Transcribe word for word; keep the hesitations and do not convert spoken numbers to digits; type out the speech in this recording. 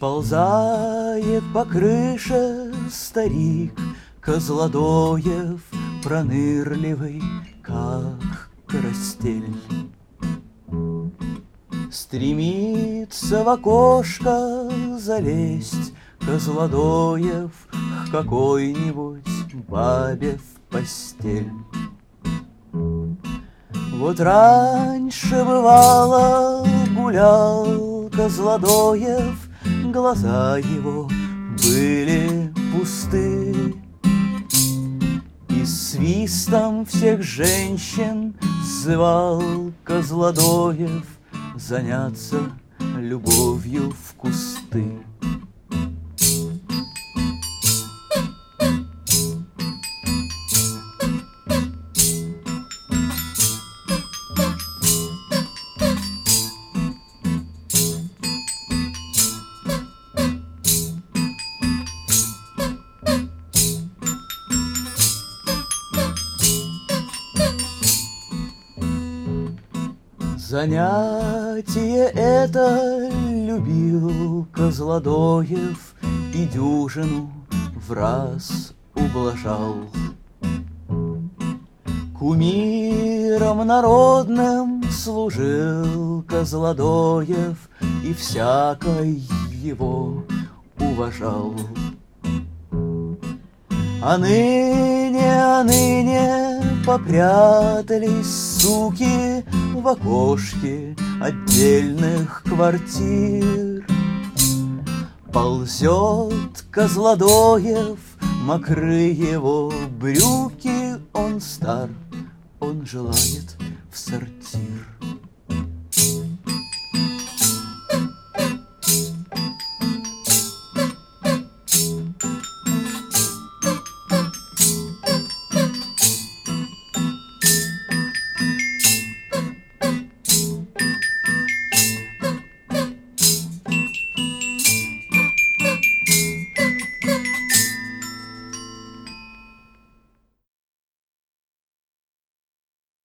Сползает по крыше старик Козлодоев, пронырливый, как карастель. Стремится в окошко залезть Козлодоев к какой-нибудь бабе в постель. Вот раньше, бывало, гулял Козлодоев, глаза его были пусты, и свистом всех женщин звал Козлодоев заняться любовью в кусты. Занятие это любил Козлодоев и дюжину в раз ублажал. Кумиром народным служил Козлодоев и всякой его уважал. А ныне, а ныне попрятались суки в окошке отдельных квартир. Ползет Козлодоев, мокры его брюки, он стар, он желает в сортир.